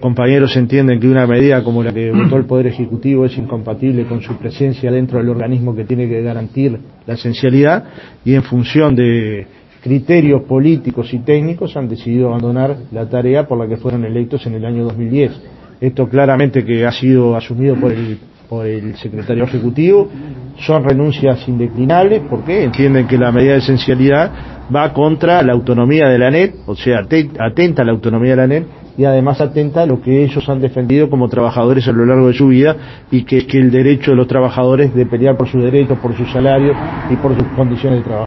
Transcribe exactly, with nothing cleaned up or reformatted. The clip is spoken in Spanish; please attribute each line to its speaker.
Speaker 1: compañeros entienden que una medida como la que votó el Poder Ejecutivo es incompatible con su presencia dentro del organismo que tiene que garantir la esencialidad, y en función de criterios políticos y técnicos han decidido abandonar la tarea por la que fueron electos en el año dos mil diez. Esto claramente que ha sido asumido por el, por el secretario ejecutivo, son renuncias indeclinables porque entienden que la medida de esencialidad va contra la autonomía de la ANET, o sea, atenta a la autonomía de la ANET y además atenta a lo que ellos han defendido como trabajadores a lo largo de su vida, y que es que el derecho de los trabajadores de pelear por sus derechos, por sus salarios y por sus condiciones de trabajo.